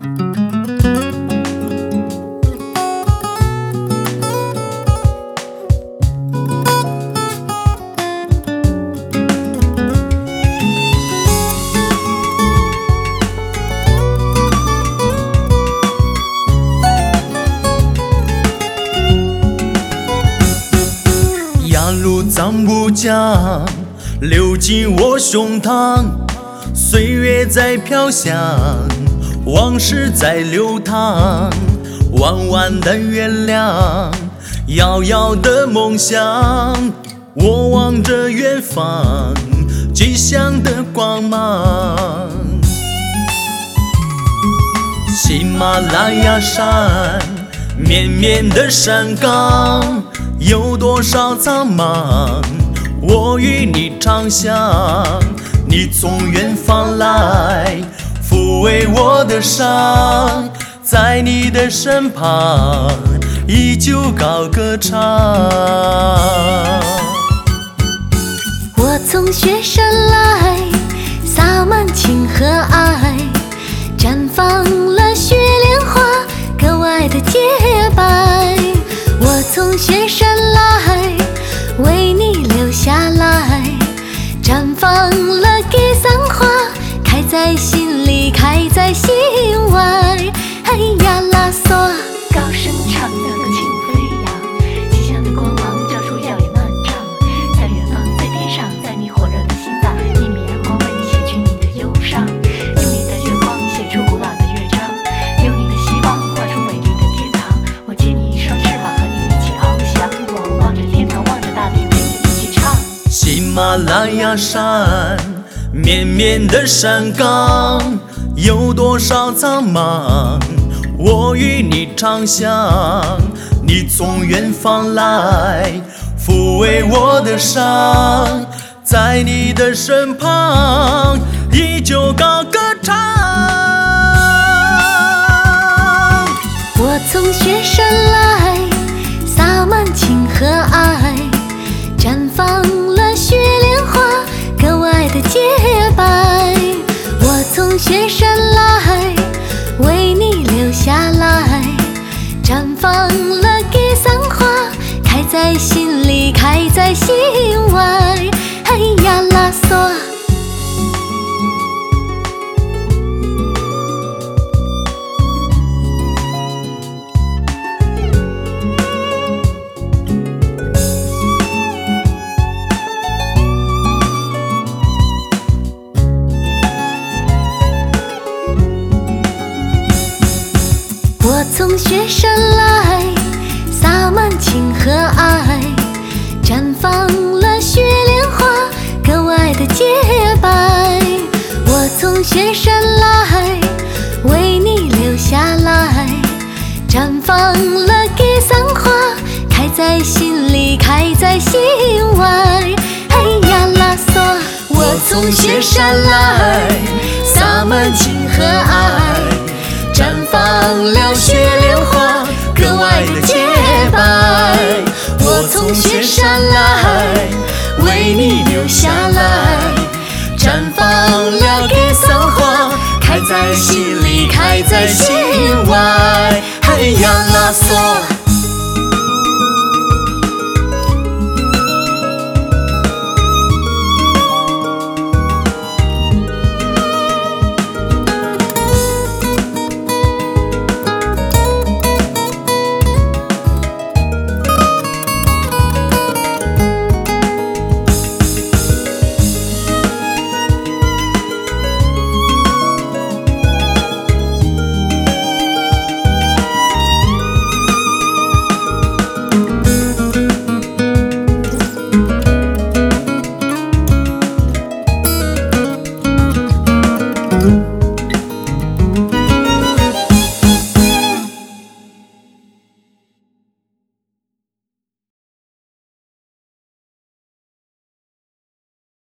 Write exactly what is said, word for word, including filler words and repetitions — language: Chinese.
雅鲁藏布江流进我胸膛，岁月在飘香，往事在流淌。弯弯的月亮，遥遥的梦想，我望着远方，吉祥的光芒。喜马拉雅山，绵绵的山岗，有多少苍茫，我与你长相。你从远方来，抚慰我的伤，在你的身旁，依旧高歌唱。 我从雪山来，洒满情和爱，绽放了雪莲花，格外的洁白。我从雪山来，为你留下来，绽放了格桑花，开在心里，开在心外。哎呀啦嗦， 高声唱的歌轻飞扬，吉祥的光芒照出耀眼万丈。在远方，在天上，在你火热的心脏，一米阳光为你写去你的忧伤，用你的月光写出古老的乐章，用你的希望画出美丽的天堂。我借你一双翅膀，和你一起翱翔，我望着天堂，望着大地，陪你一起唱。 喜马拉雅山，绵绵的山岗，有多少苍茫，我与你长相。你从远方来，抚慰我的伤，在你的身旁，依旧高歌唱。 我从雪山来，洒满情和爱，绽放了雪莲花，格外的洁白。我从雪山来，为你留下来，绽放了格桑花，开在心里，开在心外。哎呀啦嗦。我从雪山来，洒满情和爱，绽放了雪莲花，格外的洁白。我从雪山来，为你留下来，绽放了格桑花，开在心里，开在心外。哎呀啦嗦， 我从雪山来，洒满情和爱，绽放了雪莲花，格外的洁白。我从雪山来，为你留下来，绽放了格桑花，开在心里，开在心外。哎呀啦嗦。